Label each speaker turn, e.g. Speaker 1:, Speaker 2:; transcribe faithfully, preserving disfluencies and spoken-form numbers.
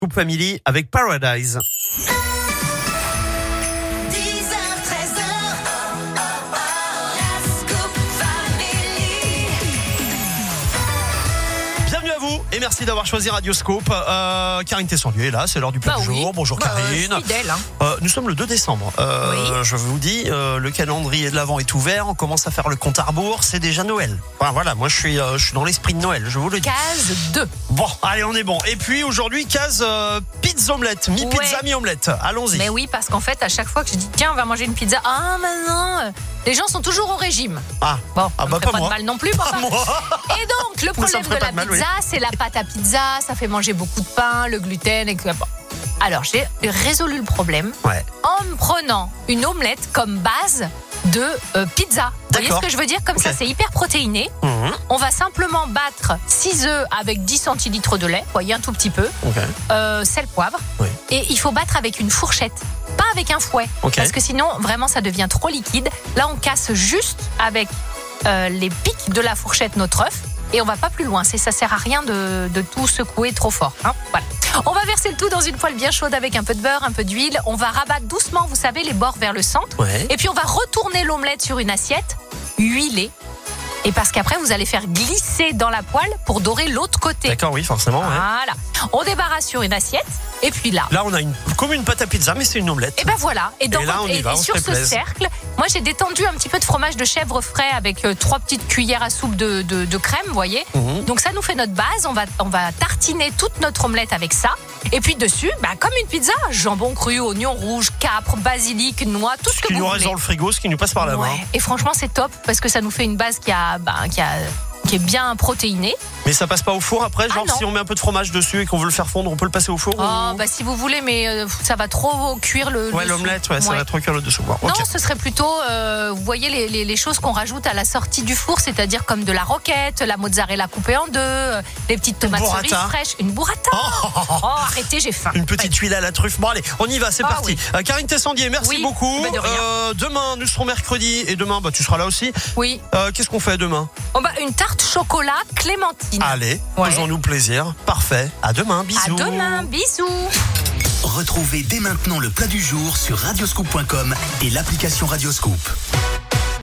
Speaker 1: Scoop Family avec Paradise. Bienvenue à vous et merci d'avoir choisi Radio Scoop. Euh, Karine Tessandier est là, c'est l'heure du plat
Speaker 2: bah
Speaker 1: du
Speaker 2: oui.
Speaker 1: jour. Bonjour
Speaker 2: bah,
Speaker 1: Karine.
Speaker 2: Euh, fidèle, hein.
Speaker 1: euh, nous sommes le deux décembre. Euh,
Speaker 2: oui.
Speaker 1: Je vous dis, euh, le calendrier de l'Avent est ouvert. On commence à faire le compte à rebours. C'est déjà Noël. Enfin, voilà, moi je suis, euh, je suis dans l'esprit de Noël. Je vous le dis.
Speaker 2: Case deux.
Speaker 1: Bon, allez, on est bon. Et puis aujourd'hui, case euh, pizza omelette, mi pizza,
Speaker 2: Ouais.
Speaker 1: mi omelette. Allons-y.
Speaker 2: Mais oui, parce qu'en fait, à chaque fois que je dis tiens, on va manger une pizza, ah maintenant, les gens sont toujours au régime.
Speaker 1: Ah,
Speaker 2: Bon,
Speaker 1: ah
Speaker 2: ça
Speaker 1: bah
Speaker 2: me ferait
Speaker 1: pas
Speaker 2: pas
Speaker 1: moi.
Speaker 2: de mal non plus.
Speaker 1: Pas
Speaker 2: Papa.
Speaker 1: moi.
Speaker 2: Et donc, le
Speaker 1: ça me
Speaker 2: problème
Speaker 1: ferait
Speaker 2: de
Speaker 1: pas
Speaker 2: la
Speaker 1: de mal,
Speaker 2: pizza, c'est la pâte à pizza, ça fait manger beaucoup de pain, le gluten et que. Bon. Alors, j'ai résolu le problème
Speaker 1: Ouais.
Speaker 2: en me prenant une omelette comme base de euh, pizza. Vous voyez ce
Speaker 1: D'accord.
Speaker 2: que je veux dire? Comme
Speaker 1: Ok.
Speaker 2: ça, c'est hyper protéiné.
Speaker 1: Mhm.
Speaker 2: On va simplement battre six œufs avec dix centilitres de lait, vous voyez, un tout petit peu,
Speaker 1: Ok.
Speaker 2: euh, sel, poivre.
Speaker 1: Oui.
Speaker 2: Et il faut battre avec une fourchette, pas avec un fouet.
Speaker 1: Ok.
Speaker 2: Parce que sinon, vraiment, ça devient trop liquide. Là, on casse juste avec euh, les pics de la fourchette notre œuf. Et on va pas plus loin. C'est, ça sert à rien de, de tout secouer trop fort. Hein, voilà. On va verser le tout dans une poêle bien chaude avec un peu de beurre, un peu d'huile. On va rabattre doucement, vous savez, les bords vers le centre.
Speaker 1: Ouais.
Speaker 2: Et puis on va retourner l'omelette sur une assiette huilée. Et parce qu'après, vous allez faire glisser dans la poêle pour dorer l'autre côté.
Speaker 1: D'accord, oui, forcément. Ouais.
Speaker 2: Voilà. On débarrasse sur une assiette. Et puis là.
Speaker 1: Là, on a une, comme une pâte à pizza, mais c'est une omelette.
Speaker 2: Et ben voilà. Et, dans
Speaker 1: Et là,
Speaker 2: votre-
Speaker 1: on y
Speaker 2: et-
Speaker 1: va,
Speaker 2: et
Speaker 1: on
Speaker 2: sur
Speaker 1: se
Speaker 2: ce
Speaker 1: fait plaisir.
Speaker 2: cercle, moi j'ai détendu un petit peu de fromage de chèvre frais avec euh, trois petites cuillères à soupe de, de, de crème, vous voyez.
Speaker 1: Mhm.
Speaker 2: Donc ça nous fait notre base. On va, on va tartiner toute notre omelette avec ça. Et puis dessus, bah, comme une pizza, jambon cru, oignon rouge, capre, basilic, noix, tout ce,
Speaker 1: Ce
Speaker 2: que
Speaker 1: qui
Speaker 2: vous
Speaker 1: nous
Speaker 2: voulez.
Speaker 1: reste dans le frigo, ce qui nous passe par la main.
Speaker 2: Ouais. Et franchement, c'est top parce que ça nous fait une base qui a, bah, qui a, qui est bien protéinée.
Speaker 1: Mais ça passe pas au four après, genre
Speaker 2: Ah non.
Speaker 1: si on met un peu de fromage dessus et qu'on veut le faire fondre, on peut le passer au four
Speaker 2: Oh,
Speaker 1: ou...
Speaker 2: bah si vous voulez, mais euh, ça va trop cuire le.
Speaker 1: Ouais,
Speaker 2: dessous.
Speaker 1: l'omelette, ouais, ça
Speaker 2: Ouais.
Speaker 1: va trop cuire le dessous. Bon,
Speaker 2: Non,
Speaker 1: ok.
Speaker 2: ce serait plutôt, euh, vous voyez, les, les, les choses qu'on rajoute à la sortie du four, c'est-à-dire comme de la roquette, la mozzarella coupée en deux, euh, les petites tomates cerises
Speaker 1: burrata.
Speaker 2: fraîches, une burrata.
Speaker 1: Oh,
Speaker 2: Oh, arrêtez, j'ai faim.
Speaker 1: une petite huile à la truffe. Bon, allez, on y va, c'est
Speaker 2: Ah,
Speaker 1: parti.
Speaker 2: oui.
Speaker 1: Euh, Karine Tessandier, merci
Speaker 2: Oui,
Speaker 1: beaucoup.
Speaker 2: bah, de rien.
Speaker 1: Euh, demain, nous serons mercredi et demain, bah, tu seras là aussi.
Speaker 2: Oui.
Speaker 1: Euh, Qu'est-ce qu'on fait demain?
Speaker 2: Oh, bah, une tarte chocolat clémentine.
Speaker 1: Allez,
Speaker 2: Ouais.
Speaker 1: faisons-nous plaisir. Parfait. À demain,
Speaker 2: À
Speaker 1: bisous.
Speaker 2: demain, bisous.
Speaker 3: Retrouvez dès maintenant le plat du jour sur radioscoop point com et l'application Radioscoop.